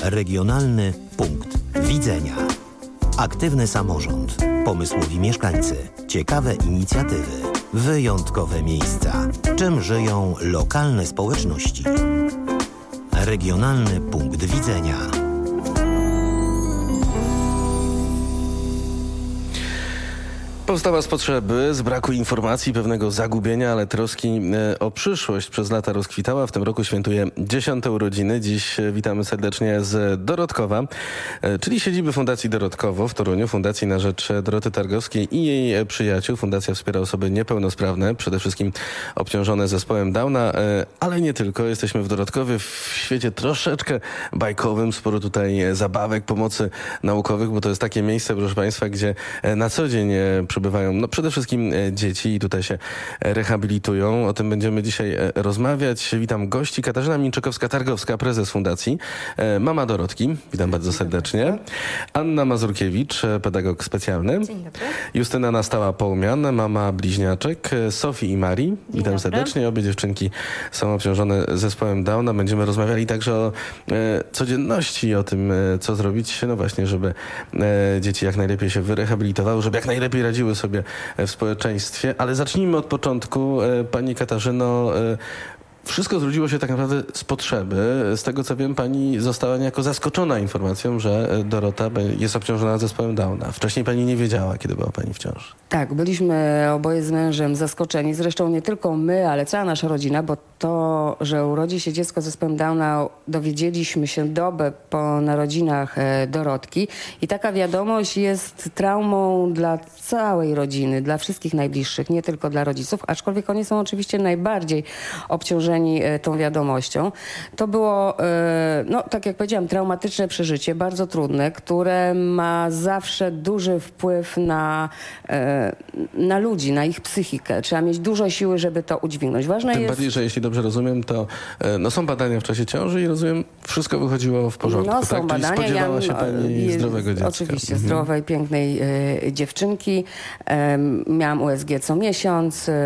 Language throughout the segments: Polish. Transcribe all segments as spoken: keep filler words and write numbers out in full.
Regionalny punkt widzenia. Aktywny samorząd, pomysłowi mieszkańcy, ciekawe inicjatywy, wyjątkowe miejsca. Czym żyją lokalne społeczności? Regionalny punkt widzenia. Powstała z potrzeby, z braku informacji, pewnego zagubienia, ale troski o przyszłość przez lata rozkwitała. W tym roku świętuje dziesiąte urodziny. Dziś witamy serdecznie z Dorotkowa, czyli siedziby Fundacji Dorotkowo w Toruniu, Fundacji na rzecz Doroty Targowskiej i jej przyjaciół. Fundacja wspiera osoby niepełnosprawne, przede wszystkim obciążone zespołem Downa, ale nie tylko. Jesteśmy w Dorotkowie, w świecie troszeczkę bajkowym. Sporo tutaj zabawek, pomocy naukowych, bo to jest takie miejsce, proszę Państwa, gdzie na co dzień przybywają no przede wszystkim dzieci i tutaj się rehabilitują. O tym będziemy dzisiaj rozmawiać. Witam gości. Katarzyna Minczykowska-Targowska, prezes fundacji. Mama Dorotki. Witam bardzo serdecznie. Anna Mazurkiewicz, pedagog specjalny. Dzień dobry. Justyna Nastała-Połumian, mama bliźniaczek. Sofii i Marii. Witam dobry. serdecznie. Obie dziewczynki są obciążone zespołem Downa. Będziemy rozmawiali także o e, codzienności, o tym, e, co zrobić, no właśnie, żeby e, dzieci jak najlepiej się wyrehabilitowały, żeby jak najlepiej radziły sobie w społeczeństwie. Ale zacznijmy od początku. Pani Katarzyno, wszystko zrodziło się tak naprawdę z potrzeby. Z tego co wiem, pani została niejako zaskoczona informacją, że Dorota jest obciążona zespołem Downa. Wcześniej pani nie wiedziała, kiedy była pani w ciąży. Tak, byliśmy oboje z mężem zaskoczeni. Zresztą nie tylko my, ale cała nasza rodzina, bo to, że urodzi się dziecko z zespołem Downa, dowiedzieliśmy się dobę po narodzinach Dorotki. I taka wiadomość jest traumą dla całej rodziny, dla wszystkich najbliższych, nie tylko dla rodziców, aczkolwiek oni są oczywiście najbardziej obciążeni tą wiadomością. To było, no tak jak powiedziałam, traumatyczne przeżycie, bardzo trudne, które ma zawsze duży wpływ na, na ludzi, na ich psychikę. Trzeba mieć dużo siły, żeby to udźwignąć. Ważne Tym jest... bardziej, że jeśli dobrze rozumiem, to no, są badania w czasie ciąży i rozumiem, wszystko wychodziło w porządku. No są tak? badania. Czyli spodziewała ja, się pani jest, zdrowego dziecka. Oczywiście, mhm. zdrowej, pięknej e, dziewczynki. E, miałam U S G co miesiąc, e,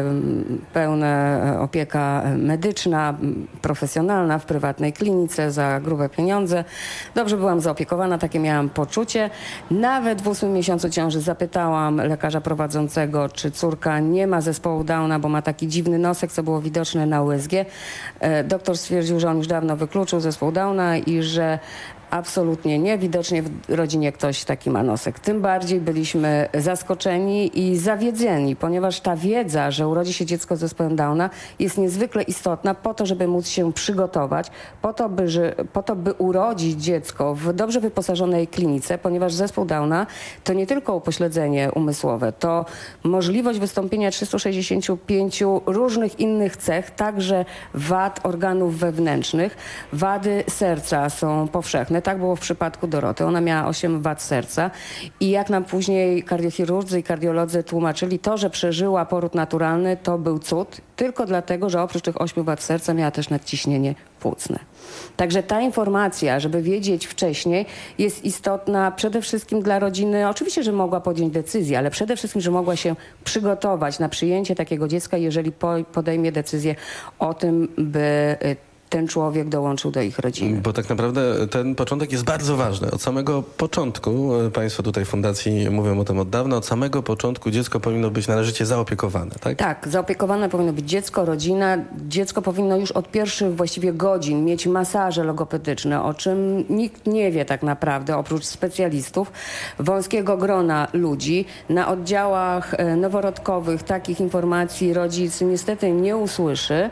pełna opieka medyczna, profesjonalna w prywatnej klinice za grube pieniądze. Dobrze byłam zaopiekowana, takie miałam poczucie. Nawet w ósmym miesiącu ciąży zapytałam lekarza prowadzącego, czy córka nie ma zespołu Downa, bo ma taki dziwny nosek, co było widoczne na U S G. E, doktor stwierdził, że on już dawno wykluczył zespół Downa i że absolutnie nie. Widocznie w rodzinie ktoś taki ma nosek. Tym bardziej byliśmy zaskoczeni i zawiedzeni, ponieważ ta wiedza, że urodzi się dziecko z zespołem Downa, jest niezwykle istotna po to, żeby móc się przygotować, po to, by, że, po to, by urodzić dziecko w dobrze wyposażonej klinice, ponieważ zespół Downa to nie tylko upośledzenie umysłowe, to możliwość wystąpienia trzystu sześćdziesięciu pięciu różnych innych cech, także wad organów wewnętrznych. Wady serca są powszechne. Tak było w przypadku Doroty. Ona miała osiem wad serca i jak nam później kardiochirurdzy i kardiolodzy tłumaczyli, to, że przeżyła poród naturalny, to był cud, tylko dlatego, że oprócz tych ośmiu wad serca miała też nadciśnienie płucne. Także ta informacja, żeby wiedzieć wcześniej, jest istotna przede wszystkim dla rodziny. Oczywiście, że mogła podjąć decyzję, ale przede wszystkim, że mogła się przygotować na przyjęcie takiego dziecka, jeżeli podejmie decyzję o tym, by ten człowiek dołączył do ich rodziny. Bo tak naprawdę ten początek jest bardzo ważny. Od samego początku, państwo tutaj w fundacji mówią o tym od dawna, od samego początku dziecko powinno być należycie zaopiekowane, tak? Tak, zaopiekowane powinno być dziecko, rodzina. Dziecko powinno już od pierwszych właściwie godzin mieć masaże logopedyczne, o czym nikt nie wie tak naprawdę, oprócz specjalistów, wąskiego grona ludzi. Na oddziałach noworodkowych takich informacji rodzic niestety nie usłyszy.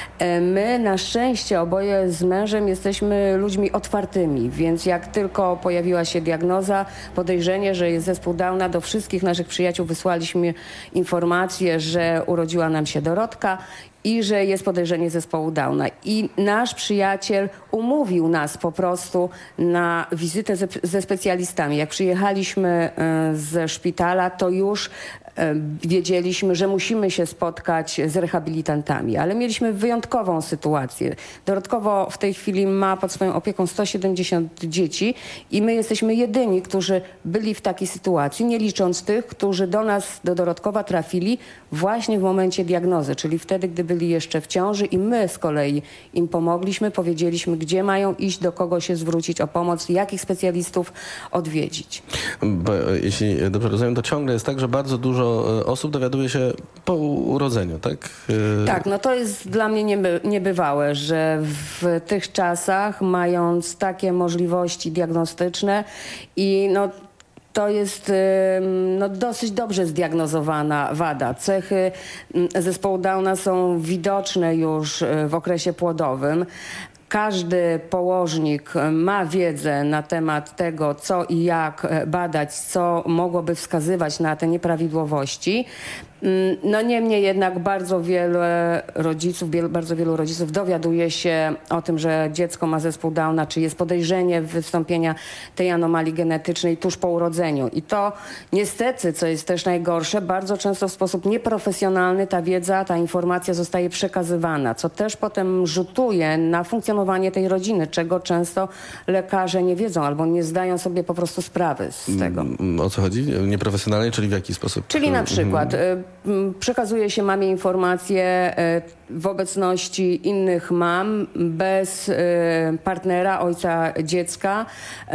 My na szczęście oboje z mężem jesteśmy ludźmi otwartymi, więc jak tylko pojawiła się diagnoza, podejrzenie, że jest zespół Downa, do wszystkich naszych przyjaciół wysłaliśmy informację, że urodziła nam się Dorotka i że jest podejrzenie zespołu Downa. I nasz przyjaciel umówił nas po prostu na wizytę ze, ze specjalistami. Jak przyjechaliśmy y, ze szpitala, to już wiedzieliśmy, że musimy się spotkać z rehabilitantami, ale mieliśmy wyjątkową sytuację. Dorotkowo w tej chwili ma pod swoją opieką sto siedemdziesiąt dzieci i my jesteśmy jedyni, którzy byli w takiej sytuacji, nie licząc tych, którzy do nas, do Dorotkowa trafili właśnie w momencie diagnozy, czyli wtedy, gdy byli jeszcze w ciąży i my z kolei im pomogliśmy, powiedzieliśmy, gdzie mają iść, do kogo się zwrócić o pomoc, jakich specjalistów odwiedzić. Bo, jeśli dobrze rozumiem, to ciągle jest tak, że bardzo dużo osób dowiaduje się po urodzeniu, tak? Tak, no to jest dla mnie nieby, niebywałe, że w tych czasach, mając takie możliwości diagnostyczne i no to jest no, dosyć dobrze zdiagnozowana wada. Cechy zespołu Downa są widoczne już w okresie płodowym. Każdy położnik ma wiedzę na temat tego, co i jak badać, co mogłoby wskazywać na te nieprawidłowości. No niemniej jednak bardzo wiele rodziców, bardzo wielu rodziców dowiaduje się o tym, że dziecko ma zespół Downa, czy jest podejrzenie wystąpienia tej anomalii genetycznej tuż po urodzeniu. I to niestety, co jest też najgorsze, bardzo często w sposób nieprofesjonalny ta wiedza, ta informacja zostaje przekazywana, co też potem rzutuje na funkcjonowanie tej rodziny, czego często lekarze nie wiedzą albo nie zdają sobie po prostu sprawy z tego. O co chodzi? Nieprofesjonalnie, czyli w jaki sposób? Czyli na przykład przekazuje się mamie informacje w obecności innych mam, bez partnera, ojca dziecka.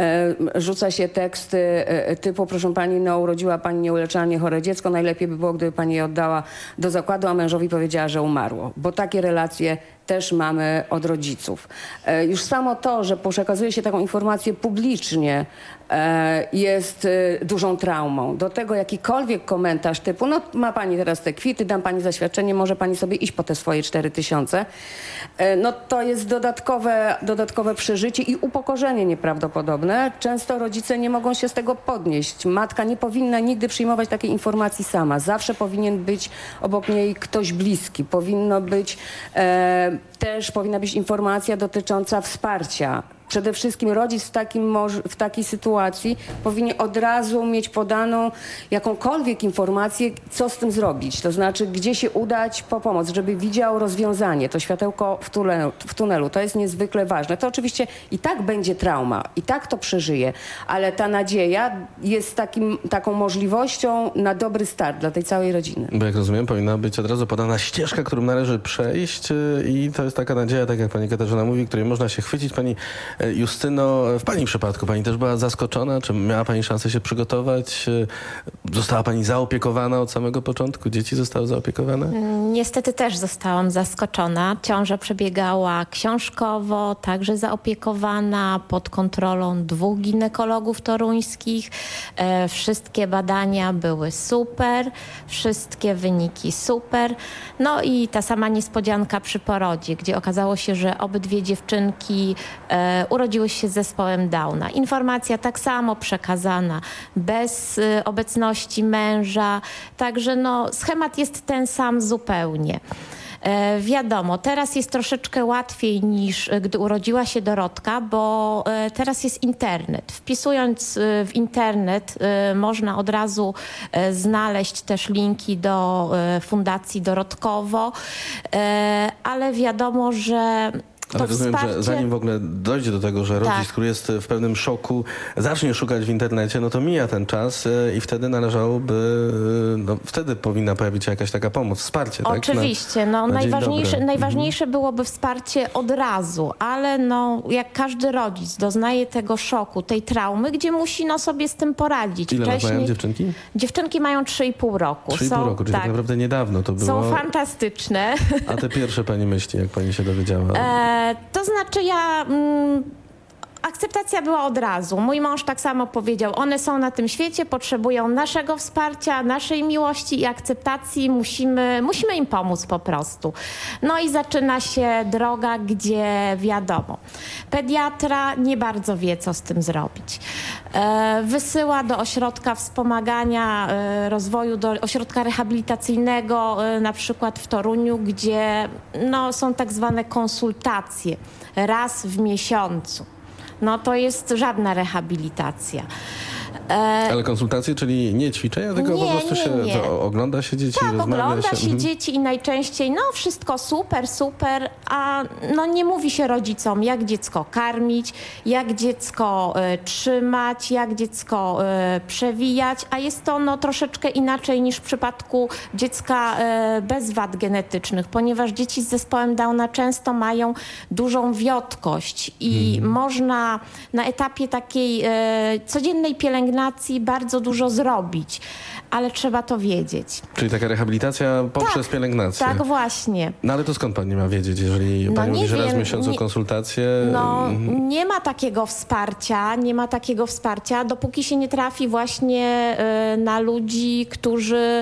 Rzuca się teksty typu, proszę pani, no urodziła pani nieuleczalnie chore dziecko, najlepiej by było, gdyby pani je oddała do zakładu, a mężowi powiedziała, że umarło. Bo takie relacje też mamy od rodziców. Już samo to, że przekazuje się taką informację publicznie, jest dużą traumą. Do tego jakikolwiek komentarz typu, no ma pani teraz te kwity, dam pani zaświadczenie, może pani sobie iść po te swoje cztery tysiące. No to jest dodatkowe, dodatkowe przeżycie i upokorzenie nieprawdopodobne. Często rodzice nie mogą się z tego podnieść. Matka nie powinna nigdy przyjmować takiej informacji sama. Zawsze powinien być obok niej ktoś bliski. Powinno być e, też powinna być informacja dotycząca wsparcia. Przede wszystkim rodzic w, takim, w takiej sytuacji powinien od razu mieć podaną jakąkolwiek informację, co z tym zrobić. To znaczy, gdzie się udać po pomoc, żeby widział rozwiązanie, to światełko w tunelu, w tunelu. To jest niezwykle ważne. To oczywiście i tak będzie trauma, i tak to przeżyje, ale ta nadzieja jest takim, taką możliwością na dobry start dla tej całej rodziny. Bo jak rozumiem, powinna być od razu podana ścieżka, którą należy przejść i to jest taka nadzieja, tak jak pani Katarzyna mówi, której można się chwycić. Pani Justyno, w pani przypadku pani też była zaskoczona? Czy miała pani szansę się przygotować? Została pani zaopiekowana od samego początku? Dzieci zostały zaopiekowane? Niestety też zostałam zaskoczona. Ciąża przebiegała książkowo, także zaopiekowana, pod kontrolą dwóch ginekologów toruńskich. E, wszystkie badania były super, wszystkie wyniki super. No i ta sama niespodzianka przy porodzie, gdzie okazało się, że obydwie dziewczynki e, urodziły się z zespołem Downa. Informacja tak samo przekazana, bez y, obecności męża. Także no, schemat jest ten sam zupełnie. E, wiadomo, teraz jest troszeczkę łatwiej niż gdy urodziła się Dorotka, bo e, teraz jest internet. Wpisując e, w internet e, można od razu e, znaleźć też linki do e, Fundacji Dorotkowo, e, ale wiadomo, że Ale rozumiem, wsparcie... że zanim w ogóle dojdzie do tego, że rodzic, tak. który jest w pewnym szoku, zacznie szukać w internecie, no to mija ten czas i wtedy należałoby, no wtedy powinna pojawić się jakaś taka pomoc, wsparcie. Oczywiście, tak? Na, no na najważniejsze, najważniejsze byłoby wsparcie od razu, ale no jak każdy rodzic doznaje tego szoku, tej traumy, gdzie musi no sobie z tym poradzić. Ile Wcześniej... mają dziewczynki? Dziewczynki mają trzy i pół roku. trzy i pół są, roku, czyli tak, tak naprawdę niedawno to było. Są fantastyczne. A te pierwsze pani myśli, jak pani się dowiedziała? E, to znaczy ja... Mm, akceptacja była od razu. Mój mąż tak samo powiedział, one są na tym świecie, potrzebują naszego wsparcia, naszej miłości i akceptacji, musimy, musimy im pomóc po prostu. No i zaczyna się droga, gdzie wiadomo, pediatra nie bardzo wie, co z tym zrobić. E, wysyła do ośrodka wspomagania e, rozwoju, do ośrodka rehabilitacyjnego, e, na przykład w Toruniu, gdzie no, są tak zwane konsultacje raz w miesiącu. No to jest żadna rehabilitacja. Ale konsultacje, czyli nie ćwiczenia, tylko nie, po prostu nie, się nie. To ogląda się dzieci, tak, rozmawia ogląda się. się Mhm. dzieci i najczęściej no wszystko super, super, a no nie mówi się rodzicom, jak dziecko karmić, jak dziecko y, trzymać, jak dziecko y, przewijać, a jest to no troszeczkę inaczej niż w przypadku dziecka y, bez wad genetycznych, ponieważ dzieci z zespołem Downa często mają dużą wiotkość i hmm. można na etapie takiej y, codziennej pielęgnacji bardzo dużo zrobić, ale trzeba to wiedzieć. Czyli taka rehabilitacja poprzez tak, pielęgnację. Tak, właśnie. No ale to skąd pani ma wiedzieć, jeżeli no, pani mówi, że raz w wiem, miesiącu nie, konsultacje? No nie ma takiego wsparcia, nie ma takiego wsparcia, dopóki się nie trafi właśnie y, na ludzi, którzy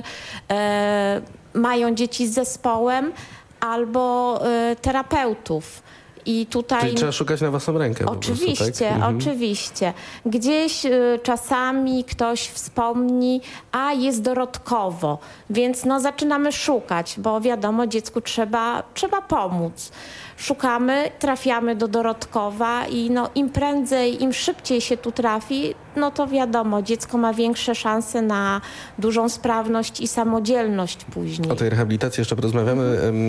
y, mają dzieci z zespołem albo y, terapeutów. I tutaj... Czyli trzeba szukać na własną rękę. Oczywiście, po prostu, tak? mhm. oczywiście. Gdzieś y, czasami ktoś wspomni, a jest dorodkowo, więc no zaczynamy szukać, bo wiadomo, dziecku trzeba, trzeba pomóc. Szukamy, trafiamy do Dorodkowa i no im prędzej, im szybciej się tu trafi, no to wiadomo, dziecko ma większe szanse na dużą sprawność i samodzielność później. O tej rehabilitacji jeszcze porozmawiamy.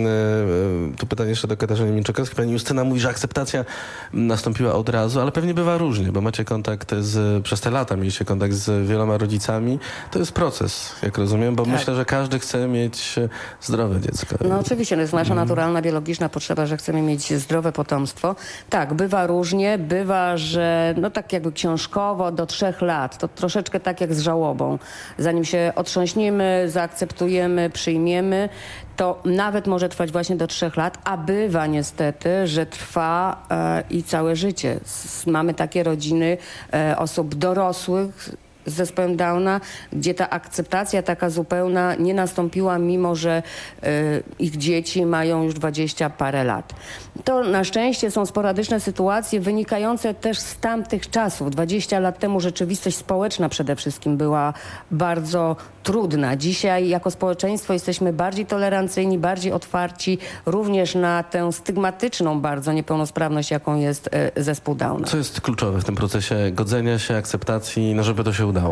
Mhm. Tu pytanie jeszcze do Katarzyny Minczakowskiej. Pani Justyna mówi, że akceptacja nastąpiła od razu, ale pewnie bywa różnie, bo macie kontakt z, przez te lata mieliście kontakt z wieloma rodzicami. To jest proces, jak rozumiem, bo tak. myślę, że każdy chce mieć zdrowe dziecko. No oczywiście, to jest nasza mhm. naturalna, biologiczna potrzeba, że chcemy mieć zdrowe potomstwo. Tak, bywa różnie, bywa, że no tak jakby książkowo do trzech lat, to troszeczkę tak jak z żałobą. Zanim się otrząśniemy, zaakceptujemy, przyjmiemy, to nawet może trwać właśnie do trzech lat, a bywa niestety, że trwa e, i całe życie. S- mamy takie rodziny e, osób dorosłych z zespołem Downa, gdzie ta akceptacja taka zupełna nie nastąpiła, mimo że y, ich dzieci mają już dwadzieścia parę lat. To na szczęście są sporadyczne sytuacje wynikające też z tamtych czasów. dwadzieścia lat temu rzeczywistość społeczna przede wszystkim była bardzo trudna. Dzisiaj jako społeczeństwo jesteśmy bardziej tolerancyjni, bardziej otwarci również na tę stygmatyczną bardzo niepełnosprawność, jaką jest y, zespół Downa. Co jest kluczowe w tym procesie godzenia się, akceptacji, no żeby to się udało?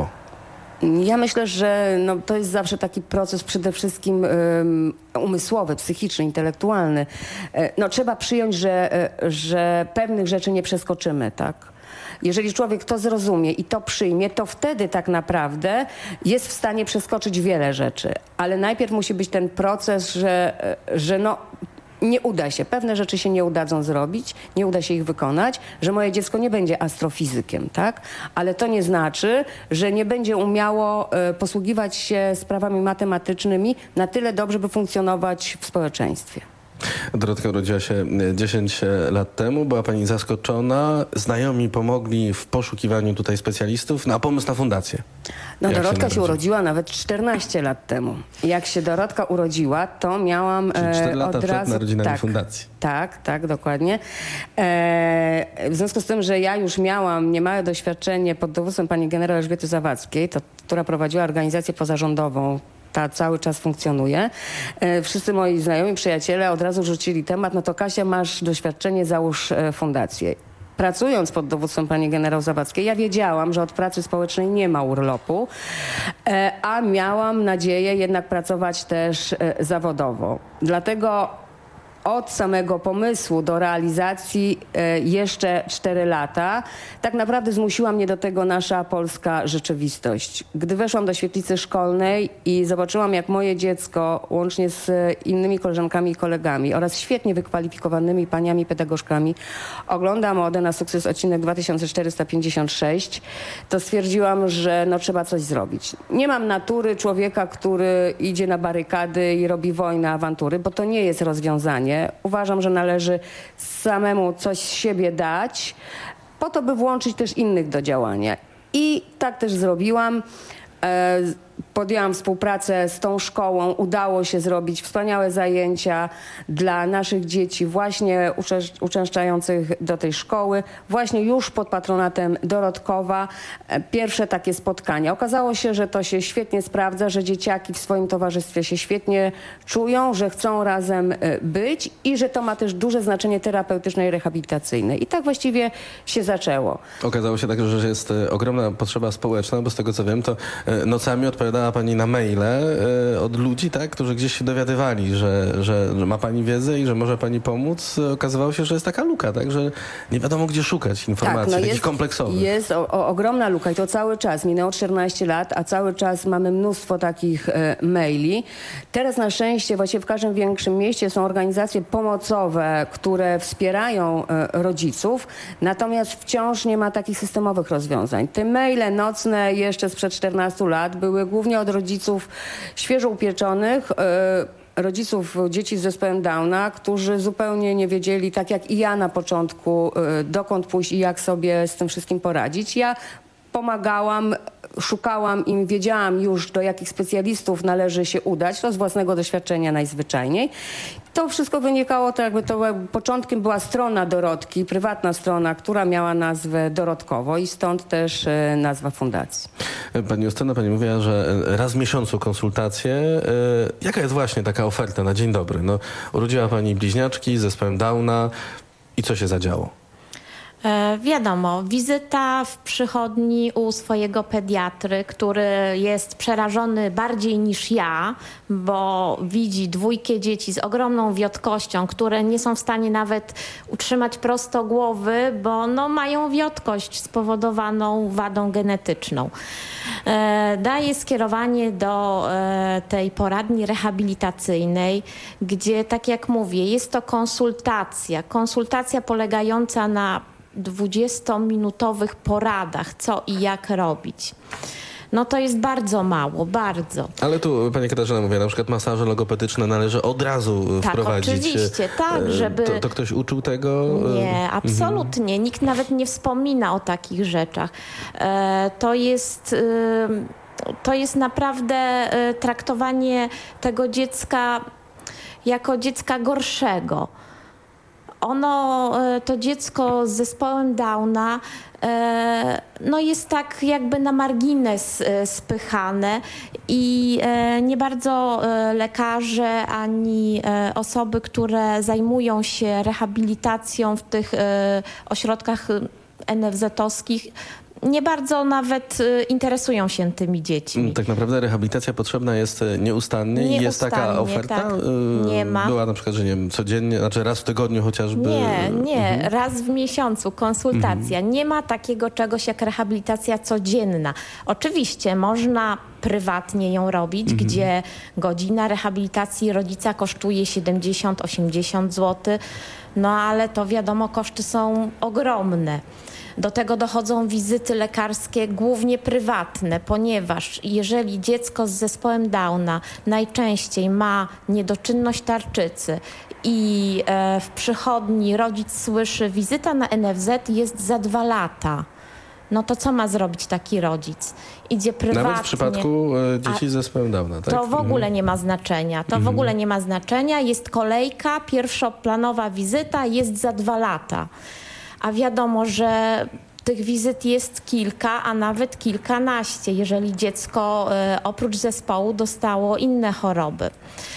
Ja myślę, że no, to jest zawsze taki proces przede wszystkim um, umysłowy, psychiczny, intelektualny. E, no, trzeba przyjąć, że, e, że pewnych rzeczy nie przeskoczymy, tak? Jeżeli człowiek to zrozumie i to przyjmie, to wtedy tak naprawdę jest w stanie przeskoczyć wiele rzeczy. Ale najpierw musi być ten proces, że, że no... nie uda się. Pewne rzeczy się nie udadzą zrobić, nie uda się ich wykonać, że moje dziecko nie będzie astrofizykiem, tak? Ale to nie znaczy, że nie będzie umiało y, posługiwać się sprawami matematycznymi na tyle dobrze, by funkcjonować w społeczeństwie. Dorotka urodziła się dziesięć lat temu, była pani zaskoczona. Znajomi pomogli w poszukiwaniu tutaj specjalistów na pomysł na fundację. No Jak Dorotka się, się urodziła nawet czternaście lat temu. Jak się Dorotka urodziła, to miałam Czyli cztery e, lata od przed razu... narodzinami tak, fundacji. Tak, tak, dokładnie. E, w związku z tym, że ja już miałam niemałe doświadczenie pod dowództwem pani generał Elżbiety Zawadzkiej, to, która prowadziła organizację pozarządową, ta cały czas funkcjonuje. E, wszyscy moi znajomi, przyjaciele od razu rzucili temat, no to Kasia, masz doświadczenie, załóż e, fundację. Pracując pod dowództwem pani generał Zawadzkiej, ja wiedziałam, że od pracy społecznej nie ma urlopu, e, a miałam nadzieję jednak pracować też e, zawodowo. Dlatego od samego pomysłu do realizacji e, jeszcze cztery lata. Tak naprawdę zmusiła mnie do tego nasza polska rzeczywistość. Gdy weszłam do świetlicy szkolnej i zobaczyłam, jak moje dziecko łącznie z innymi koleżankami i kolegami oraz świetnie wykwalifikowanymi paniami pedagogzkami ogląda Modę na sukces odcinek dwa tysiące czterysta pięćdziesiąt sześć, to stwierdziłam, że no, trzeba coś zrobić. Nie mam natury człowieka, który idzie na barykady i robi wojnę, awantury, bo to nie jest rozwiązanie. Uważam, że należy samemu coś z siebie dać, po to, by włączyć też innych do działania. I tak też zrobiłam. podjęłam współpracę z tą szkołą. Udało się zrobić wspaniałe zajęcia dla naszych dzieci właśnie uczęszczających do tej szkoły. Właśnie już pod patronatem Dorodkowa. Pierwsze takie spotkania. Okazało się, że to się świetnie sprawdza, że dzieciaki w swoim towarzystwie się świetnie czują, że chcą razem być i że to ma też duże znaczenie terapeutyczne i rehabilitacyjne. I tak właściwie się zaczęło. Okazało się także, że jest ogromna potrzeba społeczna, bo z tego co wiem, to nocami odpowiadała pani na maile od ludzi, tak, którzy gdzieś się dowiadywali, że, że, że ma pani wiedzę i że może pani pomóc. Okazywało się, że jest taka luka, tak, że nie wiadomo gdzie szukać informacji, tak, no takich jest, kompleksowych. Jest o, o, ogromna luka i to cały czas. Minęło czternaście lat, a cały czas mamy mnóstwo takich e, maili. Teraz na szczęście właściwie w każdym większym mieście są organizacje pomocowe, które wspierają e, rodziców, natomiast wciąż nie ma takich systemowych rozwiązań. Te maile nocne jeszcze sprzed czternastu lat były głównie od rodziców świeżo upieczonych, e, rodziców dzieci z zespołem Downa, którzy zupełnie nie wiedzieli, tak jak i ja na początku, e, dokąd pójść i jak sobie z tym wszystkim poradzić. Ja pomagałam, szukałam im, wiedziałam już, do jakich specjalistów należy się udać. To z własnego doświadczenia najzwyczajniej. To wszystko wynikało, to jakby to początkiem była strona Dorotki, prywatna strona, która miała nazwę Dorodkowo i stąd też e, nazwa fundacji. Pani Justyna, pani mówiła, że raz w miesiącu konsultacje. E, jaka jest właśnie taka oferta na dzień dobry? No, urodziła pani bliźniaczki z zespołem Downa i co się zadziało? E, wiadomo, wizyta w przychodni u swojego pediatry, który jest przerażony bardziej niż ja, bo widzi dwójkę dzieci z ogromną wiotkością, które nie są w stanie nawet utrzymać prosto głowy, bo no, mają wiotkość spowodowaną wadą genetyczną. E, daje skierowanie do e, tej poradni rehabilitacyjnej, gdzie, tak jak mówię, jest to konsultacja. Konsultacja polegająca na dwudziestominutowych poradach, co i jak robić. No to jest bardzo mało, bardzo. Ale tu pani Katarzyna mówi, na przykład masaże logopedyczne należy od razu tak, wprowadzić. Oczywiście, tak, żeby... To, to ktoś uczył tego? Nie, absolutnie. Mhm. Nikt nawet nie wspomina o takich rzeczach. E, to jest... E, to jest naprawdę e, traktowanie tego dziecka jako dziecka gorszego. Ono, to dziecko z zespołem Downa, no jest tak jakby na margines spychane i nie bardzo lekarze ani osoby, które zajmują się rehabilitacją w tych ośrodkach en ef zet-owskich, nie bardzo nawet interesują się tymi dziećmi. Tak naprawdę rehabilitacja potrzebna jest nieustannie, nieustannie i jest taka oferta? Tak. Nie ma. Była na przykład, że nie wiem, codziennie, znaczy raz w tygodniu chociażby? Nie, nie. Mhm. Raz w miesiącu konsultacja. Mhm. Nie ma takiego czegoś jak rehabilitacja codzienna. Oczywiście można prywatnie ją robić, mhm. gdzie godzina rehabilitacji rodzica kosztuje siedemdziesiąt osiemdziesiąt złotych, no ale to wiadomo, koszty są ogromne. Do tego dochodzą wizyty lekarskie, głównie prywatne, ponieważ jeżeli dziecko z zespołem Downa najczęściej ma niedoczynność tarczycy i e, w przychodni rodzic słyszy, wizyta na en ef zet jest za dwa lata. No to co ma zrobić taki rodzic? Idzie prywatnie. Nawet w przypadku e, dzieci z zespołem Downa, tak? To w ogóle mhm. nie ma znaczenia. To mhm. w ogóle nie ma znaczenia. Jest kolejka, pierwszoplanowa wizyta jest za dwa lata. A wiadomo, że tych wizyt jest kilka, a nawet kilkanaście, jeżeli dziecko y, oprócz zespołu dostało inne choroby.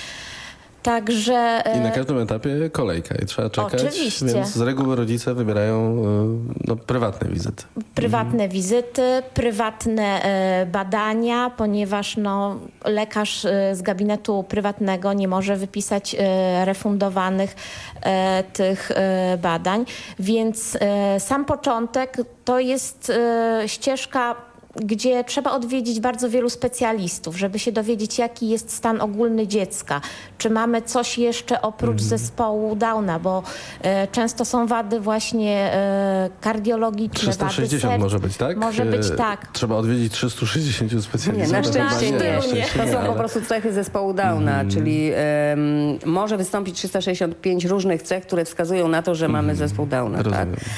Także... I na każdym etapie kolejka i trzeba czekać. Oczywiście. Więc z reguły rodzice wybierają no, prywatne wizyty. Prywatne mhm. wizyty, prywatne e, badania, ponieważ no, lekarz e, z gabinetu prywatnego nie może wypisać e, refundowanych e, tych e, badań. Więc e, sam początek to jest e, ścieżka, gdzie trzeba odwiedzić bardzo wielu specjalistów, żeby się dowiedzieć, jaki jest stan ogólny dziecka. Czy mamy coś jeszcze oprócz mm. zespołu Downa, bo e, często są wady właśnie e, kardiologiczne, trzysta sześćdziesiąt wady serc. może być, tak? Może być tak. Trzeba odwiedzić trzystu sześćdziesięciu specjalistów. Nie, na szczęście nie. nie. nie. To są ale... po prostu cechy zespołu Downa, mm. czyli um, może wystąpić trzysta sześćdziesiąt pięć różnych cech, które wskazują na to, że mm. mamy zespół Downa. Tak?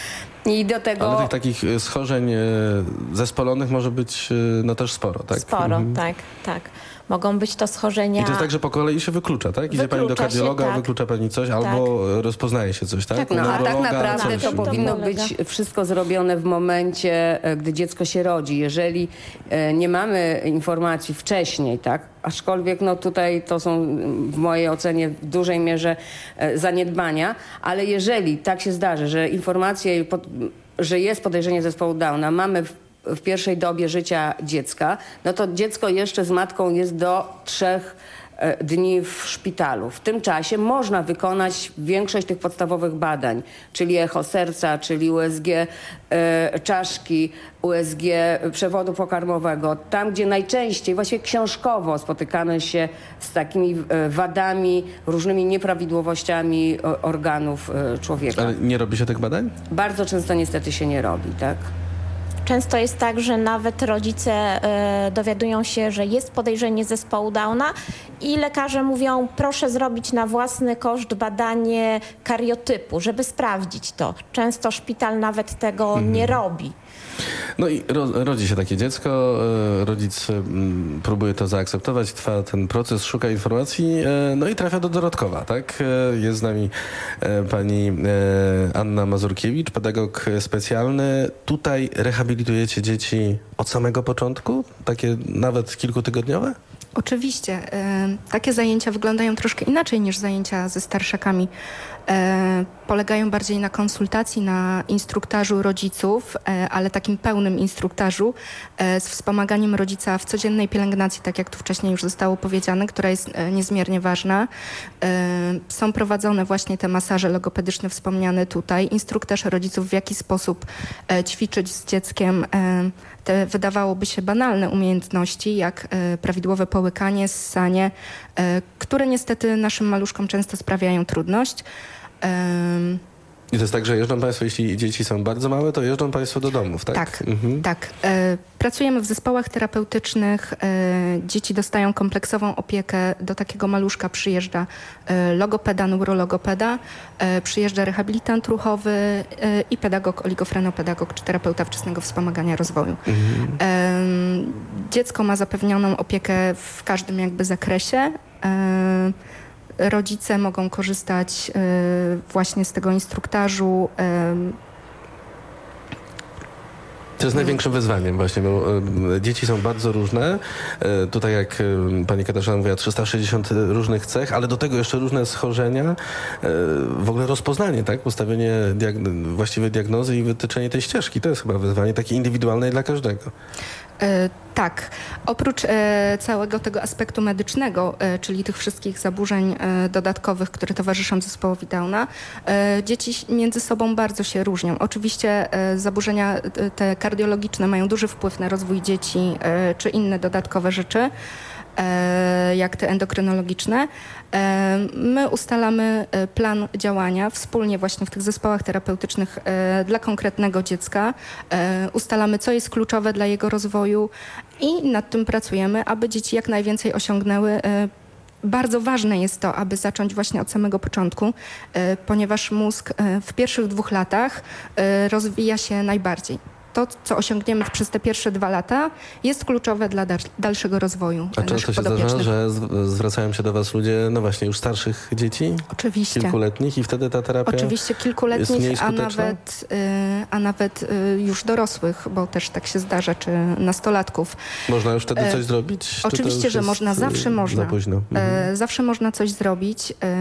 I do tego... Ale tych takich schorzeń zespolonych może być no też sporo, tak? Sporo, mhm. tak, tak. Mogą być to schorzenia... I to jest tak, że po kolei się wyklucza, tak? Idzie wyklucza pani do kardiologa, się, tak. wyklucza pani coś, tak. albo rozpoznaje się coś, tak? Tak, no, a tak naprawdę coś. to powinno być wszystko zrobione w momencie, gdy dziecko się rodzi. Jeżeli nie mamy informacji wcześniej, tak? Aczkolwiek no tutaj to są w mojej ocenie w dużej mierze zaniedbania, ale jeżeli tak się zdarzy, że informacje, że jest podejrzenie zespołu Downa, mamy w w pierwszej dobie życia dziecka, no to dziecko jeszcze z matką jest do trzech dni w szpitalu. W tym czasie można wykonać większość tych podstawowych badań, czyli echo serca, czyli U S G e, czaszki, U S G przewodu pokarmowego. Tam, gdzie najczęściej, właściwie książkowo spotykamy się z takimi wadami, różnymi nieprawidłowościami organów człowieka. Ale nie robi się tych badań? Bardzo często niestety się nie robi, tak? Często jest tak, że nawet rodzice y, dowiadują się, że jest podejrzenie zespołu Downa i lekarze mówią, proszę zrobić na własny koszt badanie kariotypu, żeby sprawdzić to. Często szpital nawet tego mhm. nie robi. No i ro, rodzi się takie dziecko, e, rodzic m, próbuje to zaakceptować, trwa ten proces, szuka informacji, e, no i trafia do Dorodkowa, tak? E, jest z nami e, pani e, Anna Mazurkiewicz, pedagog specjalny. Tutaj rehabilitujecie dzieci od samego początku? Takie nawet kilkutygodniowe? Oczywiście. E, takie zajęcia wyglądają troszkę inaczej niż zajęcia ze starszakami. E, polegają bardziej na konsultacji, na instruktażu rodziców, e, ale takim pełnym instruktażu e, z wspomaganiem rodzica w codziennej pielęgnacji, tak jak tu wcześniej już zostało powiedziane, która jest e, niezmiernie ważna. E, są prowadzone właśnie te masaże logopedyczne wspomniane tutaj, instruktaż rodziców, w jaki sposób e, ćwiczyć z dzieckiem e, te wydawałoby się banalne umiejętności, jak e, prawidłowe połykanie, ssanie, e, które niestety naszym maluszkom często sprawiają trudność. Um, I to jest tak, że jeżdżą Państwo, jeśli dzieci są bardzo małe, to jeżdżą Państwo do domów, tak? Tak, mhm. tak. E, pracujemy w zespołach terapeutycznych. E, dzieci dostają kompleksową opiekę. Do takiego maluszka przyjeżdża e, logopeda, neurologopeda, e, przyjeżdża rehabilitant ruchowy e, i pedagog, oligofrenopedagog czy terapeuta wczesnego wspomagania rozwoju. Mhm. E, dziecko ma zapewnioną opiekę w każdym jakby zakresie. E, Rodzice mogą korzystać y, właśnie z tego instruktażu. Y, To jest największym wyzwaniem właśnie, bo y, dzieci są bardzo różne. Y, tutaj jak y, pani Katarzyna mówiła, trzysta sześćdziesiąt różnych cech, ale do tego jeszcze różne schorzenia. Y, w ogóle rozpoznanie, tak? Postawienie diagn- właściwej diagnozy i wytyczenie tej ścieżki. To jest chyba wyzwanie takie indywidualne dla każdego. E, tak. Oprócz e, całego tego aspektu medycznego, e, czyli tych wszystkich zaburzeń e, dodatkowych, które towarzyszą zespołowi Downa, e, dzieci między sobą bardzo się różnią. Oczywiście e, zaburzenia e, te kardiologiczne mają duży wpływ na rozwój dzieci, e, czy inne dodatkowe rzeczy, e, jak te endokrynologiczne. E, my ustalamy e, plan działania wspólnie właśnie w tych zespołach terapeutycznych e, dla konkretnego dziecka. E, ustalamy, co jest kluczowe dla jego rozwoju i nad tym pracujemy, aby dzieci jak najwięcej osiągnęły. E, Bardzo ważne jest to, aby zacząć właśnie od samego początku, e, ponieważ mózg e, w pierwszych dwóch latach e, rozwija się najbardziej. To, co osiągniemy przez te pierwsze dwa lata, jest kluczowe dla dalszego rozwoju A często się zdarza, że zwracają się do was ludzie, no właśnie, już starszych dzieci? Oczywiście. Kilkuletnich i wtedy ta terapia Oczywiście kilkuletnich, a nawet, y, a nawet y, już dorosłych, bo też tak się zdarza, czy nastolatków. Można już wtedy coś e, zrobić? Oczywiście, że można, zawsze można. Za późno? Mhm. E, zawsze można coś zrobić. E,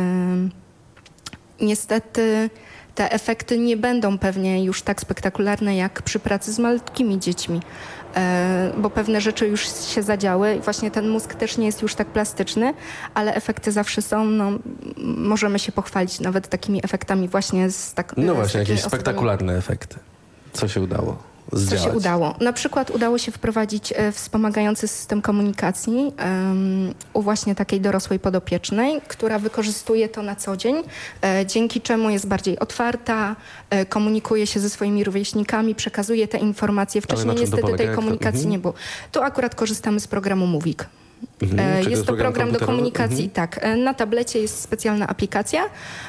niestety te efekty nie będą pewnie już tak spektakularne jak przy pracy z malutkimi dziećmi, e, bo pewne rzeczy już się zadziały i właśnie ten mózg też nie jest już tak plastyczny, ale efekty zawsze są, no, możemy się pochwalić nawet takimi efektami właśnie z tak. No z właśnie, jakieś osoby... spektakularne efekty. Co się udało zdziałać? Co się udało? Na przykład udało się wprowadzić e, wspomagający system komunikacji um, u właśnie takiej dorosłej podopiecznej, która wykorzystuje to na co dzień, e, dzięki czemu jest bardziej otwarta, e, komunikuje się ze swoimi rówieśnikami, przekazuje te informacje. Wcześniej niestety tej komunikacji mhm. nie było. Tu akurat korzystamy z programu Mówik. Mhm, jest to program, program do komunikacji. Mhm. Tak, na tablecie jest specjalna aplikacja,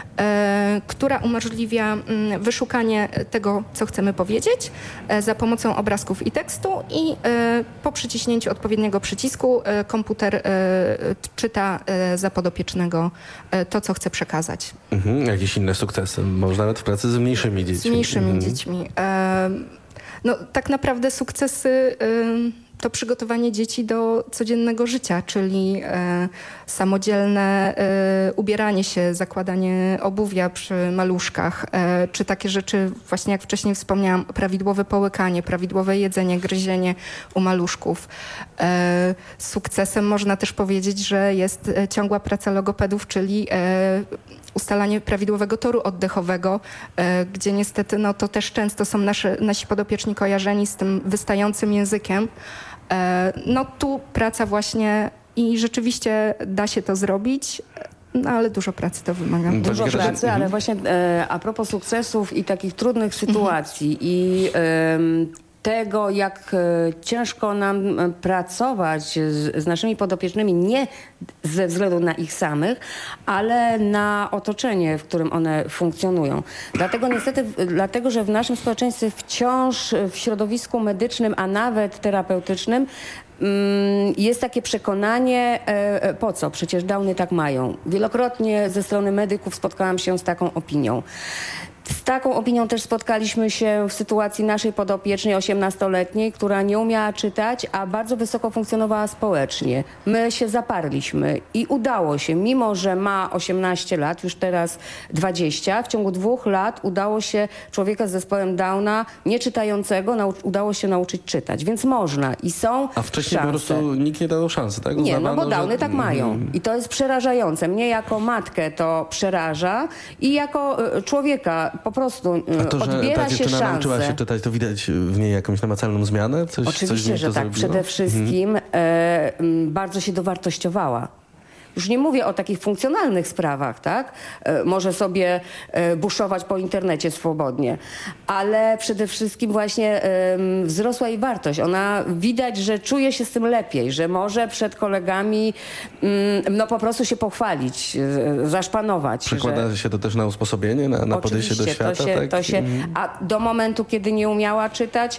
e, która umożliwia m, wyszukanie tego, co chcemy powiedzieć e, za pomocą obrazków i tekstu i e, po przyciśnięciu odpowiedniego przycisku e, komputer e, czyta e, za podopiecznego e, to, co chce przekazać. Mhm, jakieś inne sukcesy? Może nawet w pracy z mniejszymi dziećmi. Z mniejszymi mhm. dziećmi. E, no tak naprawdę sukcesy... E, to przygotowanie dzieci do codziennego życia, czyli e, samodzielne e, ubieranie się, zakładanie obuwia przy maluszkach, e, czy takie rzeczy, właśnie jak wcześniej wspomniałam, prawidłowe połykanie, prawidłowe jedzenie, gryzienie u maluszków. E, sukcesem można też powiedzieć, że jest ciągła praca logopedów, czyli e, ustalanie prawidłowego toru oddechowego, e, gdzie niestety no, to też często są nasze, nasi podopieczni kojarzeni z tym wystającym językiem. No tu praca właśnie i rzeczywiście da się to zrobić, no ale dużo pracy to wymaga. Dużo pracy, ale właśnie e, a propos sukcesów i takich trudnych sytuacji i e, tego, jak ciężko nam pracować z, z naszymi podopiecznymi, nie ze względu na ich samych, ale na otoczenie, w którym one funkcjonują. Dlatego niestety, dlatego, że w naszym społeczeństwie wciąż w środowisku medycznym, a nawet terapeutycznym jest takie przekonanie, po co? Przecież Downy tak mają. Wielokrotnie ze strony medyków spotkałam się z taką opinią. Z taką opinią też spotkaliśmy się w sytuacji naszej podopiecznej osiemnastoletniej, która nie umiała czytać, a bardzo wysoko funkcjonowała społecznie. My się zaparliśmy i udało się, mimo że ma osiemnaście lat, już teraz dwadzieścia, w ciągu dwóch lat udało się człowieka z zespołem Downa, nieczytającego, nau- udało się nauczyć czytać. Więc można i są A wcześniej szanse. po prostu nikt nie dał szansy, tak? Nie, Uznawano, no bo Downy że... tak mają. I to jest przerażające. Mnie jako matkę to przeraża i jako y, człowieka po prostu y, A to, że odbiera ta się dziewczyna szansę. nauczyła się czytać, to widać w niej jakąś namacalną zmianę? Coś, Oczywiście, coś w niej że to tak. zrobiło? Przede wszystkim Mhm. e, m, bardzo się dowartościowała. Już nie mówię o takich funkcjonalnych sprawach, tak? E, może sobie e, buszować po internecie swobodnie, ale przede wszystkim właśnie e, wzrosła jej wartość. Ona widać, że czuje się z tym lepiej, że może przed kolegami m, no po prostu się pochwalić, e, zaszpanować. Przekłada że... się to też na usposobienie, na, na podejście do świata? To się, tak? to się, Mhm. a do momentu, kiedy nie umiała czytać,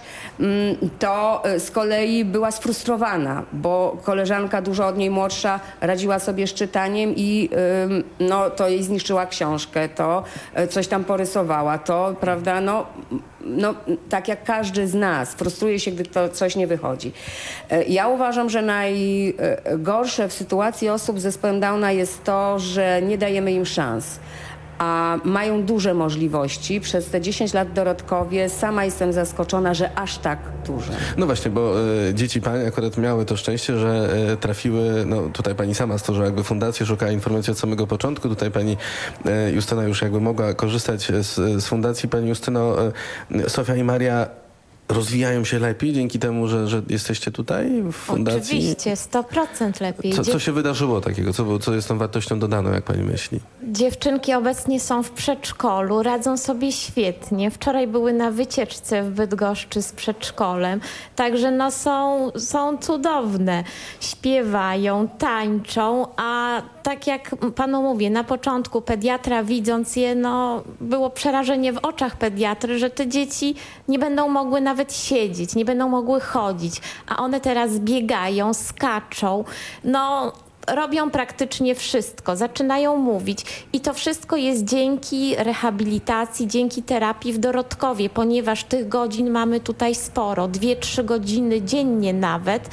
to z kolei była sfrustrowana, bo koleżanka dużo od niej młodsza radziła sobie z czytaniem i no, to jej zniszczyła książkę, to coś tam porysowała, to, prawda, no, no tak jak każdy z nas, frustruje się, gdy to coś nie wychodzi. Ja uważam, że najgorsze w sytuacji osób z zespołem Downa jest to, że nie dajemy im szans. A mają duże możliwości. Przez te dziesięć lat w Dorotkowie sama jestem zaskoczona, że aż tak duże. No właśnie, bo e, dzieci pani akurat miały to szczęście, że e, trafiły, no tutaj pani sama stworzyła jakby fundację, szukała informacji od samego początku. Tutaj pani e, Justyna już jakby mogła korzystać z, z fundacji. Pani Justyno, e, Sofia i Maria rozwijają się lepiej dzięki temu, że, że jesteście tutaj w fundacji? Oczywiście, sto procent lepiej. Co, co się wydarzyło takiego? Co, co jest tą wartością dodaną, jak pani myśli? Dziewczynki obecnie są w przedszkolu, radzą sobie świetnie. Wczoraj były na wycieczce w Bydgoszczy z przedszkolem, także no są, są cudowne. Śpiewają, tańczą, a tak jak panu mówię, na początku pediatra widząc je, no było przerażenie w oczach pediatry, że te dzieci nie będą mogły nawet siedzieć, nie będą mogły chodzić, a one teraz biegają, skaczą, no robią praktycznie wszystko, zaczynają mówić i to wszystko jest dzięki rehabilitacji, dzięki terapii w Dorotkowie, ponieważ tych godzin mamy tutaj sporo, dwie, trzy godziny dziennie nawet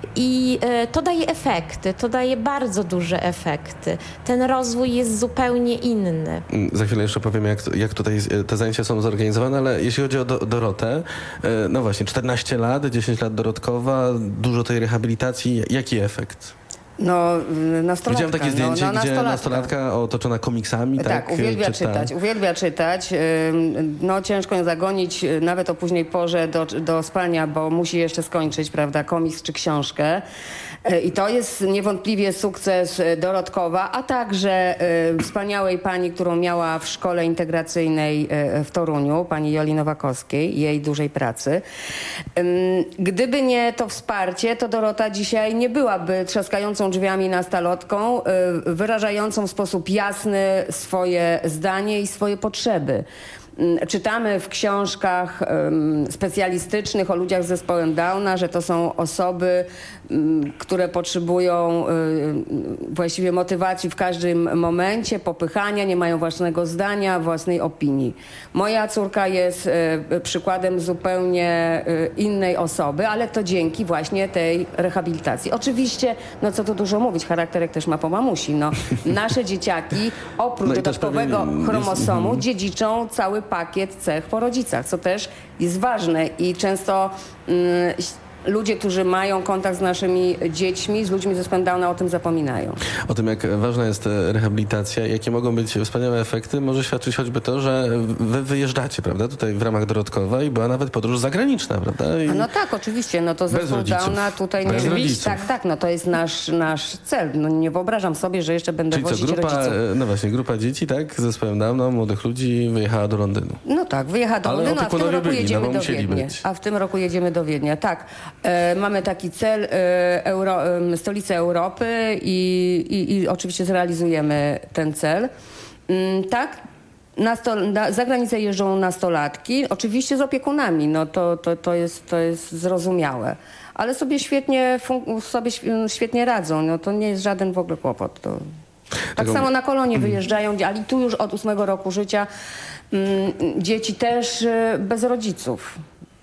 i e, to daje efekty, to daje bardzo duże efekty. Ten rozwój jest zupełnie inny. Za chwilę jeszcze powiem, jak, jak tutaj te zajęcia są zorganizowane, ale jeśli chodzi o do, Dorotę, e, no właśnie, czternaście lat, dziesięć lat Dorotkowa, dużo tej rehabilitacji, jaki efekt? No, nastolatka. Widziałem takie zdjęcie, no, no, gdzie nastolatka. nastolatka otoczona komiksami. Tak, tak uwielbia czyta. czytać, uwielbia czytać. No ciężko ją zagonić nawet o późnej porze do, do spania, bo musi jeszcze skończyć, prawda, komiks czy książkę. I to jest niewątpliwie sukces Dorotkowa, a także wspaniałej pani, którą miała w szkole integracyjnej w Toruniu, pani Joli Nowakowskiej, jej dużej pracy. Gdyby nie to wsparcie, to Dorota dzisiaj nie byłaby trzaskającą otwartą drzwiami nastolatką, y, wyrażającą w sposób jasny swoje zdanie i swoje potrzeby. Czytamy w książkach um, specjalistycznych o ludziach z zespołem Downa, że to są osoby, um, które potrzebują um, właściwie motywacji w każdym momencie, popychania, nie mają własnego zdania, własnej opinii. Moja córka jest um, przykładem zupełnie um, innej osoby, ale to dzięki właśnie tej rehabilitacji. Oczywiście, no co tu dużo mówić, charakterek też ma po mamusi. No, nasze dzieciaki oprócz no dodatkowego pewnie chromosomu jest, dziedziczą cały pakiet cech po rodzicach, co też jest ważne i często mm, ludzie, którzy mają kontakt z naszymi dziećmi, z ludźmi ze zespołem Downa, o tym zapominają. O tym, jak ważna jest rehabilitacja, jakie mogą być wspaniałe efekty, może świadczyć choćby to, że wy wyjeżdżacie, prawda, tutaj w ramach Dorotkowa i była nawet podróż zagraniczna, prawda? I... No tak, oczywiście, no to zespół Downa tutaj Bez nie rodziców. Tak, tak, no to jest nasz, nasz cel. No nie wyobrażam sobie, że jeszcze będę Czyli co, wozić grupa, rodziców. no właśnie, grupa dzieci, tak, z zespołem Downa, młodych ludzi wyjechała do Londynu. No tak, wyjechała do Ale Londynu, a w tym opiekunowie roku byli, jedziemy no bo do musieli Wiednia. być. A w tym roku jedziemy do Wiednia, tak. E, mamy taki cel, e, Euro, e, stolicy Europy i, i, i oczywiście zrealizujemy ten cel. Mm, tak, Nastol, na, za granicę jeżdżą nastolatki, oczywiście z opiekunami, no to, to, to, jest, to jest zrozumiałe. Ale sobie świetnie, sobie świetnie radzą, no to nie jest żaden w ogóle kłopot. To... Tak Tego... samo na kolonie wyjeżdżają, ale tu już od ósmego roku życia mm, dzieci też y, bez rodziców.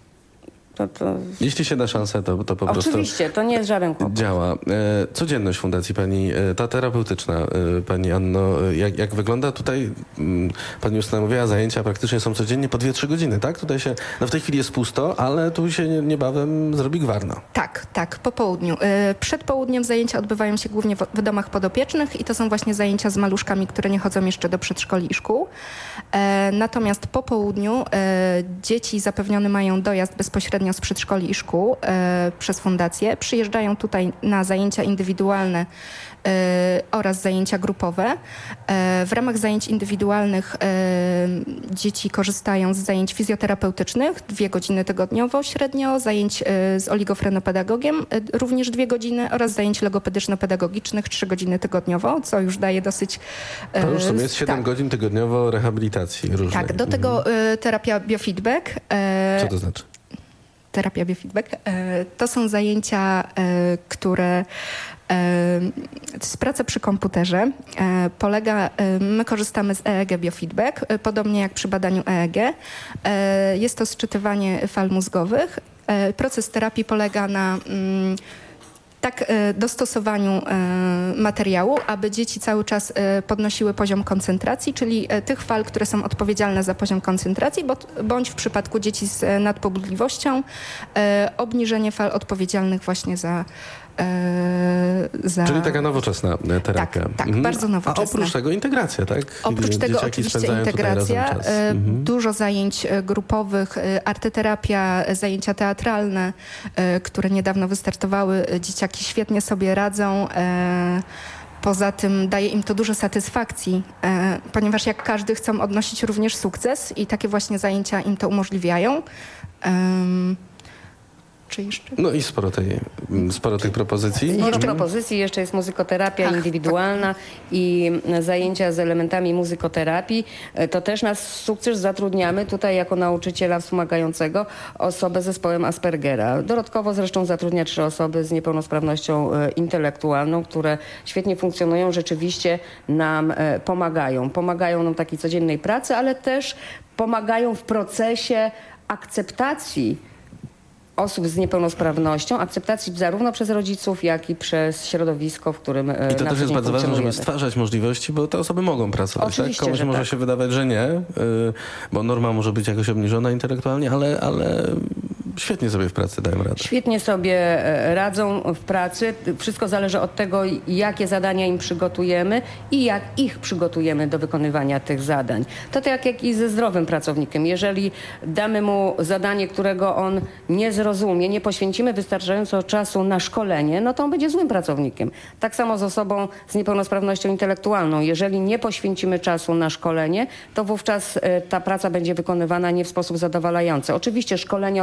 To, to... Jeśli się da szansę, to, to po prostu Oczywiście, to nie jest żaden kłopot. działa. E, codzienność Fundacji Pani, e, ta terapeutyczna, e, Pani Anno, e, jak, jak wygląda tutaj? M, pani Justyna mówiła, zajęcia praktycznie są codziennie po dwie trzy godziny, tak? Tutaj się, no w tej chwili jest pusto, ale tu się nie, niebawem zrobi gwarno. Tak, tak, po południu. Przed południem zajęcia odbywają się głównie w domach podopiecznych i to są właśnie zajęcia z maluszkami, które nie chodzą jeszcze do przedszkoli i szkół. Natomiast po południu dzieci zapewnione mają dojazd bezpośrednio z przedszkoli i szkół przez fundację. Przyjeżdżają tutaj na zajęcia indywidualne oraz zajęcia grupowe. W ramach zajęć indywidualnych dzieci korzystają z zajęć fizjoterapeutycznych, dwie godziny tygodniowo średnio, zajęć z oligofrenopedagogiem również dwie godziny oraz zajęć logopedyczno-pedagogicznych trzy godziny tygodniowo, co już daje dosyć... To już sobie jest siedem tak. godzin tygodniowo rehabilitacji różnej. Tak, do tego mhm. terapia biofeedback. Co to znaczy? Terapia biofeedback. To są zajęcia, które to jest praca przy komputerze. Polega, my korzystamy z E E G biofeedback, podobnie jak przy badaniu E E G. Jest to sczytywanie fal mózgowych. Proces terapii polega na tak dostosowaniu materiału, aby dzieci cały czas podnosiły poziom koncentracji, czyli tych fal, które są odpowiedzialne za poziom koncentracji, bądź w przypadku dzieci z nadpobudliwością obniżenie fal odpowiedzialnych właśnie za Za... Czyli taka nowoczesna terapia. Tak, tak mhm. bardzo nowoczesna. A oprócz tego integracja, tak? Oprócz Dzieciaki tego oczywiście integracja, mhm. dużo zajęć grupowych, arteterapia, zajęcia teatralne, które niedawno wystartowały. Dzieciaki świetnie sobie radzą. Poza tym daje im to dużo satysfakcji, ponieważ jak każdy chcą odnosić również sukces i takie właśnie zajęcia im to umożliwiają. Czy jeszcze? No i sporo, tej, sporo tych propozycji. Sporo propozycji, jeszcze jest muzykoterapia Ach, indywidualna tak. i zajęcia z elementami muzykoterapii. To też nas sukces zatrudniamy tutaj jako nauczyciela wspomagającego osobę z zespołem Aspergera. Dodatkowo zresztą zatrudnia trzy osoby z niepełnosprawnością intelektualną, które świetnie funkcjonują, rzeczywiście nam pomagają. Pomagają nam w takiej codziennej pracy, ale też pomagają w procesie akceptacji osób z niepełnosprawnością, akceptacji zarówno przez rodziców, jak i przez środowisko, w którym na I to też jest bardzo ważne, żeby stwarzać możliwości, bo te osoby mogą pracować. Oczywiście, tak? Komuś że może tak. się wydawać, że nie, bo norma może być jakoś obniżona intelektualnie, ale, ale świetnie sobie w pracy dają radę. Świetnie sobie radzą w pracy. Wszystko zależy od tego, jakie zadania im przygotujemy i jak ich przygotujemy do wykonywania tych zadań. To tak jak i ze zdrowym pracownikiem. Jeżeli damy mu zadanie, którego on nie zrozumie, nie poświęcimy wystarczająco czasu na szkolenie, no to on będzie złym pracownikiem. Tak samo z osobą z niepełnosprawnością intelektualną. Jeżeli nie poświęcimy czasu na szkolenie, to wówczas ta praca będzie wykonywana nie w sposób zadowalający. Oczywiście szkolenie osoby niepełnosprawnej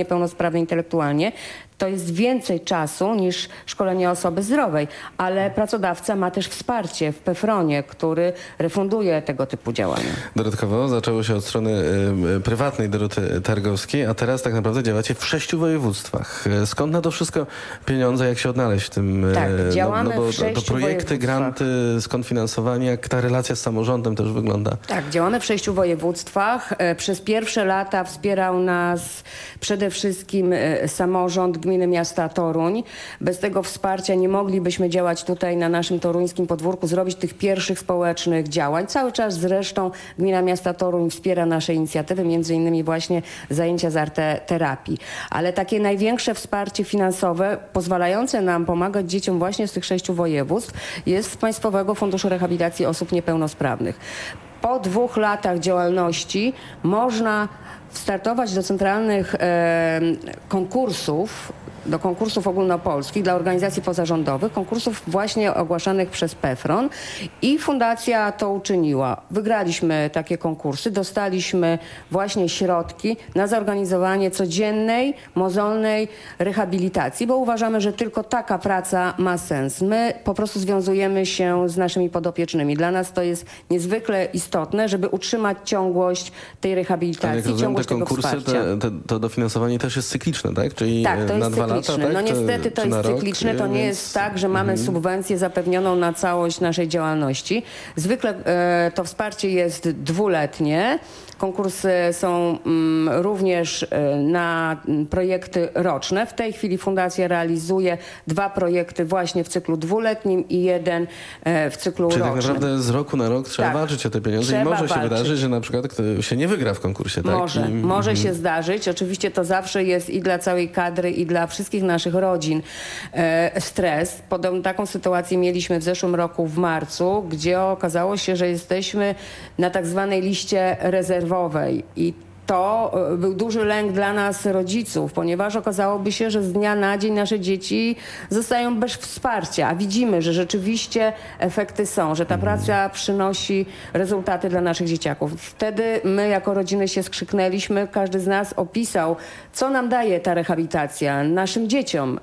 niepełnosprawnej intelektualnie, to jest więcej czasu niż szkolenie osoby zdrowej, ale pracodawca ma też wsparcie w PEFRONie, który refunduje tego typu działania. Dodatkowo zaczęło się od strony y, prywatnej Doroty Targowskiej, a teraz tak naprawdę działacie w sześciu województwach. Skąd na to wszystko pieniądze, jak się odnaleźć w tym? Tak, no, działamy no bo w sześciu to projekty, granty, skąd finansowanie, jak ta relacja z samorządem też wygląda? Tak, działamy w sześciu województwach. Przez pierwsze lata wspierał nas przede wszystkim samorząd gminy miasta Toruń. Bez tego wsparcia nie moglibyśmy działać tutaj na naszym toruńskim podwórku, zrobić tych pierwszych społecznych działań. Cały czas zresztą gmina miasta Toruń wspiera nasze inicjatywy, między innymi właśnie zajęcia z arteterapii. Ale takie największe wsparcie finansowe pozwalające nam pomagać dzieciom właśnie z tych sześciu województw jest z Państwowego Funduszu Rehabilitacji Osób Niepełnosprawnych. Po dwóch latach działalności można startować do centralnych e, konkursów, do konkursów ogólnopolskich dla organizacji pozarządowych, konkursów właśnie ogłaszanych przez PEFRON i fundacja to uczyniła. Wygraliśmy takie konkursy, dostaliśmy właśnie środki na zorganizowanie codziennej, mozolnej rehabilitacji, bo uważamy, że tylko taka praca ma sens. My po prostu związujemy się z naszymi podopiecznymi. Dla nas to jest niezwykle istotne, żeby utrzymać ciągłość tej rehabilitacji, jak rozumiem, ciągłość te tego konkursy, wsparcia. te, te, to dofinansowanie też jest cykliczne, tak? Czyli tak, to na jest dwa cykliczne. lata, tak? No niestety to Czy jest na rok, cykliczne. To nie więc... jest tak, że mamy mhm. subwencję zapewnioną na całość naszej działalności. Zwykle e, to wsparcie jest dwuletnie. Konkursy są mm, również e, na projekty roczne. W tej chwili fundacja realizuje dwa projekty właśnie w cyklu dwuletnim i jeden e, w cyklu Czyli rocznym. tak naprawdę z roku na rok trzeba tak. walczyć o te pieniądze Trzeba i może się walczyć. wydarzyć, że na przykład ktoś się nie wygra w konkursie, tak? Może, I, może mhm. się zdarzyć. Oczywiście to zawsze jest i dla całej kadry, i dla wszystkich naszych rodzin e, stres. Podobną taką sytuację mieliśmy w zeszłym roku w marcu, gdzie okazało się, że jesteśmy na tak zwanej liście rezerwowej i to był duży lęk dla nas rodziców, ponieważ okazałoby się, że z dnia na dzień nasze dzieci zostają bez wsparcia, a widzimy, że rzeczywiście efekty są, że ta praca przynosi rezultaty dla naszych dzieciaków. Wtedy my jako rodziny się skrzyknęliśmy, każdy z nas opisał, co nam daje ta rehabilitacja naszym dzieciom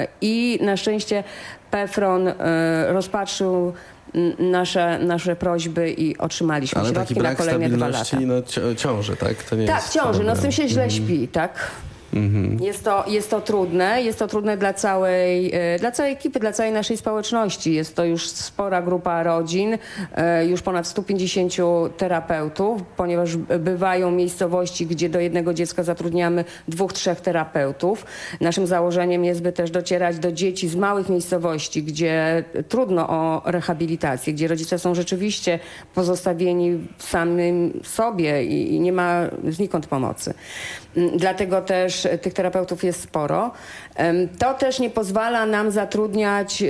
i na szczęście PEFRON rozpatrzył nasze, nasze prośby i otrzymaliśmy Ale środki taki brak na kolejne dwa lata. stabilności no, ciąży, tak? To nie tak, jest ciąży. No problem. z tym się źle śpi, tak? Mm-hmm. Jest to, jest to trudne. Jest to trudne dla całej, dla całej ekipy, dla całej naszej społeczności. Jest to już spora grupa rodzin, już ponad stu pięćdziesięciu terapeutów, ponieważ bywają miejscowości, gdzie do jednego dziecka zatrudniamy dwóch, trzech terapeutów. Naszym założeniem jest, by też docierać do dzieci z małych miejscowości, gdzie trudno o rehabilitację, gdzie rodzice są rzeczywiście pozostawieni samym sobie i, i nie ma znikąd pomocy. Dlatego też tych terapeutów jest sporo. To też nie pozwala nam zatrudniać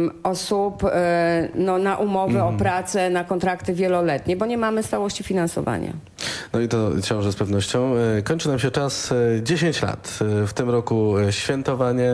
osób no, na umowy mm. o pracę, na kontrakty wieloletnie, bo nie mamy stałości finansowania. No i to ciąży z pewnością. Kończy nam się czas. dziesięć lat. W tym roku świętowanie.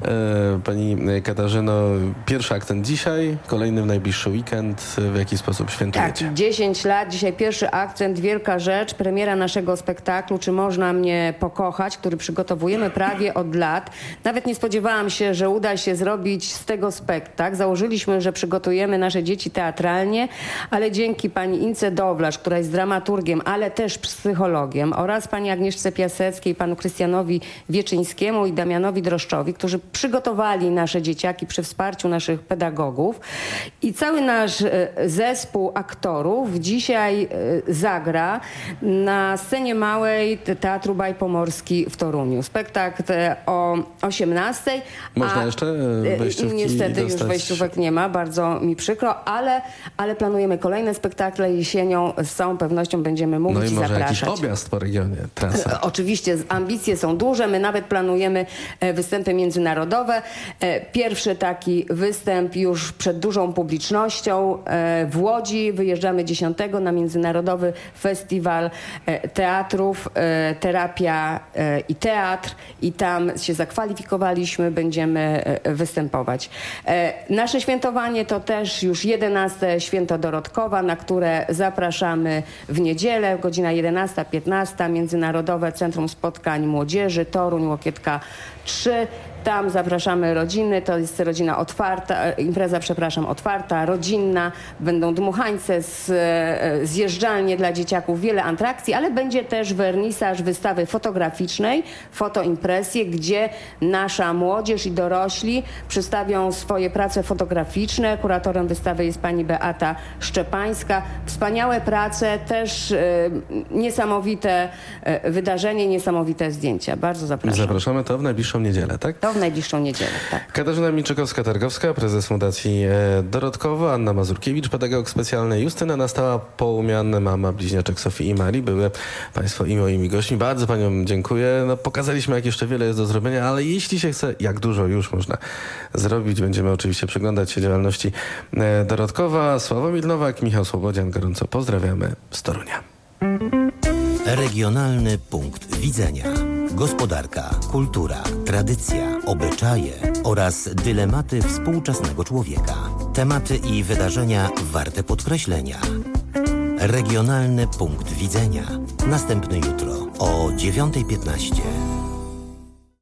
Pani Katarzyno, pierwszy akcent dzisiaj, kolejny w najbliższy weekend. W jaki sposób świętujecie? Tak, dziesięć lat. Dzisiaj pierwszy akcent, wielka rzecz, premiera naszego spektaklu Czy można mnie pokochać, który przygotowujemy prawie od lat. Nawet nie spodziewałam się, że uda się zrobić z tego spektakl. Założyliśmy, że przygotujemy nasze dzieci teatralnie, ale dzięki pani Ince Dowlarz, która jest dramaturgiem, ale też psychologiem, oraz pani Agnieszce Piaseckiej, panu Krystianowi Wieczyńskiemu i Damianowi Droszczowi, którzy przygotowali nasze dzieciaki przy wsparciu naszych pedagogów. I cały nasz zespół aktorów dzisiaj zagra na scenie małej Teatru Baj Pomorski w Toruniu. Spektakl o osiemnastej. Można a jeszcze wejściówki niestety dostać? Już wejściówek nie ma, bardzo mi przykro, ale, ale planujemy kolejne spektakle jesienią. Z całą pewnością będziemy mówić no i i może zapraszać. jakiś objazd po regionie, trasa. Oczywiście ambicje są duże. My nawet planujemy występy międzynarodowe. Pierwszy taki występ już przed dużą publicznością w Łodzi. Wyjeżdżamy dziesiątego na Międzynarodowy Festiwal Teatrów, Terapia i Teatr i tam się zakwalifikowaliśmy, będziemy występować. Nasze świętowanie to też już jedenaste święto Dorotkowa, na które zapraszamy w niedzielę. niedzielę, godzina jedenasta piętnaście, Międzynarodowe Centrum Spotkań Młodzieży, Toruń, Łokietka trzy. Tam zapraszamy rodziny, to jest rodzina otwarta, impreza, przepraszam, otwarta, rodzinna. Będą dmuchańce, z, zjeżdżalnie dla dzieciaków, wiele atrakcji, ale będzie też wernisaż wystawy fotograficznej, fotoimpresje, gdzie nasza młodzież i dorośli przedstawią swoje prace fotograficzne. Kuratorem wystawy jest pani Beata Szczepańska. Wspaniałe prace, też e, niesamowite e, wydarzenie, niesamowite zdjęcia. Bardzo zapraszam. Zapraszamy, to w najbliższą niedzielę, tak? To w najbliższą niedzielę, tak. Katarzyna Milczykowska-Targowska, prezes Fundacji e, Dorotkowo, Anna Mazurkiewicz, pedagog specjalny, Justyna Nastała, Połumian, mama bliźniaczek Sofii i Marii. Były państwo i moimi gośćmi. Bardzo paniom dziękuję. No, pokazaliśmy, jak jeszcze wiele jest do zrobienia, ale jeśli się chce, jak dużo już można zrobić, będziemy oczywiście przyglądać się działalności e, Dorotkowa. Sławomir Nowak, Michał Słobodzian, gorąco pozdrawiamy z Torunia. Regionalny punkt widzenia. Gospodarka, kultura, tradycja, obyczaje oraz dylematy współczesnego człowieka. Tematy i wydarzenia warte podkreślenia. Regionalny punkt widzenia. Następny jutro o dziewiąta piętnaście.